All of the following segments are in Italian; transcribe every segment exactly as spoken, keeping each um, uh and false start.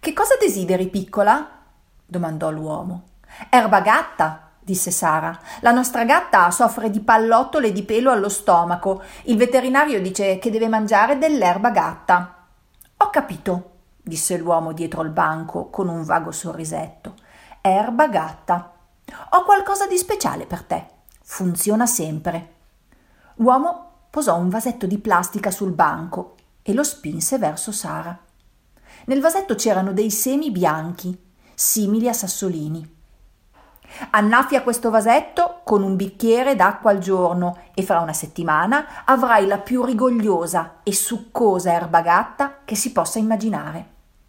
Che cosa desideri, piccola? Domandò l'uomo. Erba gatta, disse Sara. La nostra gatta soffre di pallottole e di pelo allo stomaco. Il veterinario dice che deve mangiare dell'erba gatta. Ho capito, disse l'uomo dietro il banco con un vago sorrisetto. Erba gatta. Ho qualcosa di speciale per te. Funziona sempre. L'uomo posò un vasetto di plastica sul banco e lo spinse verso Sara. Nel vasetto c'erano dei semi bianchi, simili a sassolini. Annaffia questo vasetto con un bicchiere d'acqua al giorno e fra una settimana avrai la più rigogliosa e succosa erba gatta che si possa immaginare.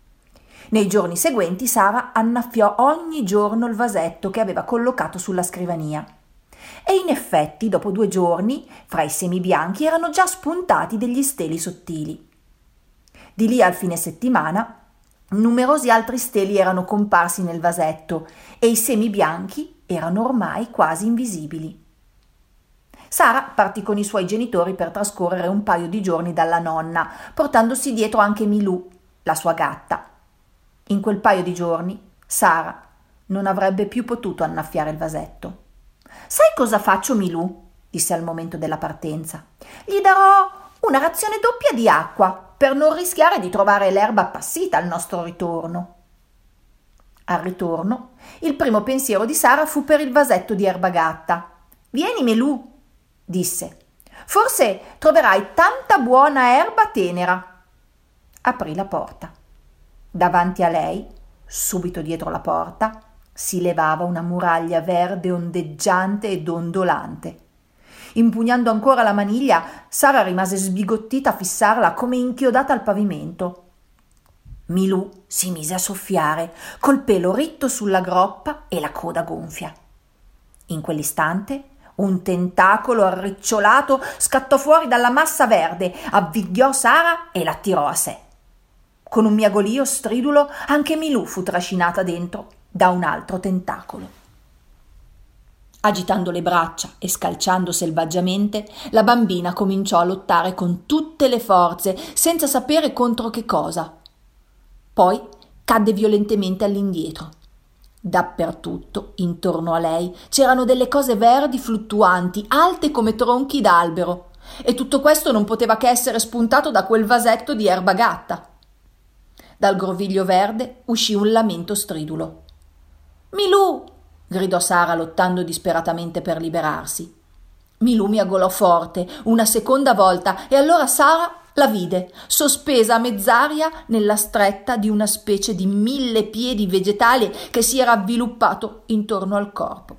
Nei giorni seguenti Sara annaffiò ogni giorno il vasetto che aveva collocato sulla scrivania. E in effetti, dopo due giorni, fra i semi bianchi erano già spuntati degli steli sottili. Di lì al fine settimana, numerosi altri steli erano comparsi nel vasetto e i semi bianchi erano ormai quasi invisibili. Sara partì con i suoi genitori per trascorrere un paio di giorni dalla nonna, portandosi dietro anche Milù, la sua gatta. In quel paio di giorni, Sara non avrebbe più potuto annaffiare il vasetto. «Sai cosa faccio, Milù?» disse al momento della partenza. «Gli darò una razione doppia di acqua per non rischiare di trovare l'erba appassita al nostro ritorno». Al ritorno, il primo pensiero di Sara fu per il vasetto di erba gatta. «Vieni, Milù», disse. «Forse troverai tanta buona erba tenera». Aprì la porta. Davanti a lei, subito dietro la porta, si levava una muraglia verde ondeggiante e dondolante. Impugnando ancora la maniglia, Sara rimase sbigottita a fissarla come inchiodata al pavimento. Milù si mise a soffiare, col pelo ritto sulla groppa e la coda gonfia. In quell'istante un tentacolo arricciolato scattò fuori dalla massa verde, avvinghiò Sara e l'attirò a sé. Con un miagolio stridulo anche Milù fu trascinata dentro da un altro tentacolo. Agitando le braccia e scalciando selvaggiamente, la bambina cominciò a lottare con tutte le forze, senza sapere contro che cosa. Poi cadde violentemente all'indietro. Dappertutto, intorno a lei, c'erano delle cose verdi fluttuanti, alte come tronchi d'albero, e tutto questo non poteva che essere spuntato da quel vasetto di erba gatta. Dal groviglio verde uscì un lamento stridulo. «Milù!» gridò Sara, lottando disperatamente per liberarsi. Milù miagolò forte una seconda volta e allora Sara la vide, sospesa a mezz'aria nella stretta di una specie di mille piedi vegetale che si era avviluppato intorno al corpo.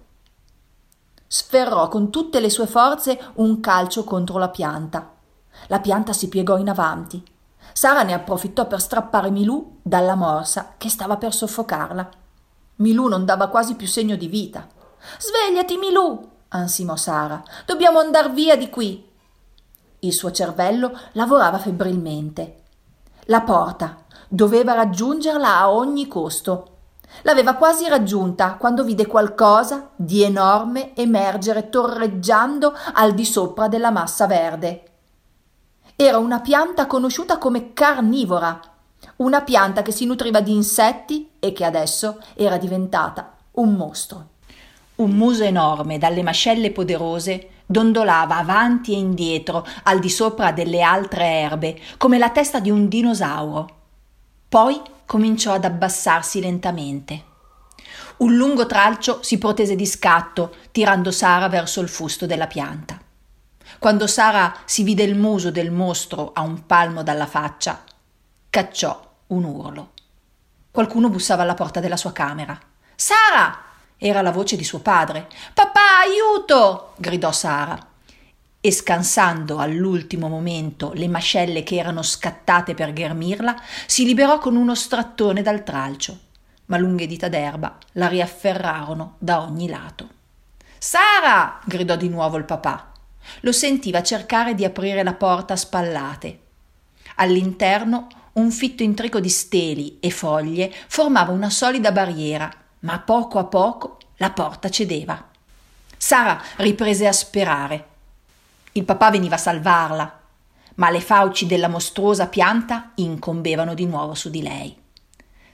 Sferrò con tutte le sue forze un calcio contro la pianta. La pianta si piegò in avanti. Sara ne approfittò per strappare Milù dalla morsa che stava per soffocarla. Milù non dava quasi più segno di vita. «Svegliati, Milù!» ansimò Sara. «Dobbiamo andar via di qui!» Il suo cervello lavorava febbrilmente. La porta doveva raggiungerla a ogni costo. L'aveva quasi raggiunta quando vide qualcosa di enorme emergere torreggiando al di sopra della massa verde. Era una pianta conosciuta come carnivora, una pianta che si nutriva di insetti e che adesso era diventata un mostro. Un muso enorme dalle mascelle poderose dondolava avanti e indietro al di sopra delle altre erbe come la testa di un dinosauro. Poi cominciò ad abbassarsi lentamente. Un lungo tralcio si protese di scatto, tirando Sara verso il fusto della pianta. Quando Sara si vide il muso del mostro a un palmo dalla faccia, cacciò un urlo. Qualcuno bussava alla porta della sua camera. «Sara!» Era la voce di suo padre. «Papà, aiuto!» gridò Sara. E scansando all'ultimo momento le mascelle che erano scattate per ghermirla, si liberò con uno strattone dal tralcio, ma lunghe dita d'erba la riafferrarono da ogni lato. «Sara!» gridò di nuovo il papà. Lo sentiva cercare di aprire la porta a spallate. All'interno un fitto intrico di steli e foglie formava una solida barriera, ma poco a poco la porta cedeva. Sara riprese a sperare. Il papà veniva a salvarla, ma le fauci della mostruosa pianta incombevano di nuovo su di lei.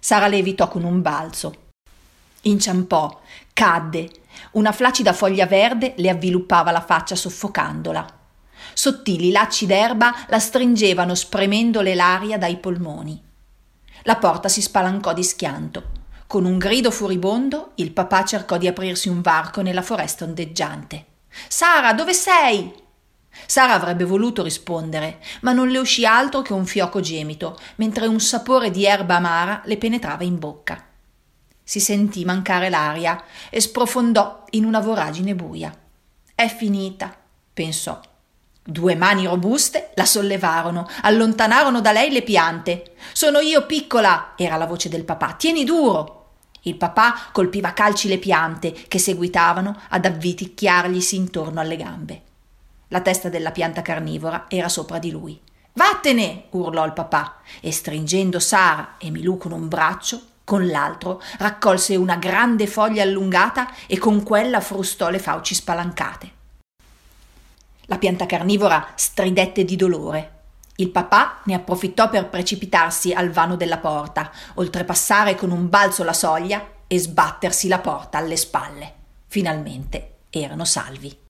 Sara le evitò con un balzo. Inciampò, cadde. Una flaccida foglia verde le avviluppava la faccia soffocandola. Sottili lacci d'erba la stringevano spremendole l'aria dai polmoni. La porta si spalancò di schianto. Con un grido furibondo il papà cercò di aprirsi un varco nella foresta ondeggiante. «Sara, dove sei?» Sara avrebbe voluto rispondere, ma non le uscì altro che un fioco gemito, mentre un sapore di erba amara le penetrava in bocca. Si sentì mancare l'aria e sprofondò in una voragine buia. «È finita», pensò. Due mani robuste la sollevarono, allontanarono da lei le piante. «Sono io, piccola!» era la voce del papà. «Tieni duro!» Il papà colpiva a calci le piante che seguitavano ad avviticchiarglisi intorno alle gambe. La testa della pianta carnivora era sopra di lui. «Vattene!» urlò il papà e, stringendo Sara e Milù con un braccio, con l'altro raccolse una grande foglia allungata e con quella frustò le fauci spalancate. La pianta carnivora stridette di dolore. Il papà ne approfittò per precipitarsi al vano della porta, oltrepassare con un balzo la soglia e sbattersi la porta alle spalle. Finalmente erano salvi.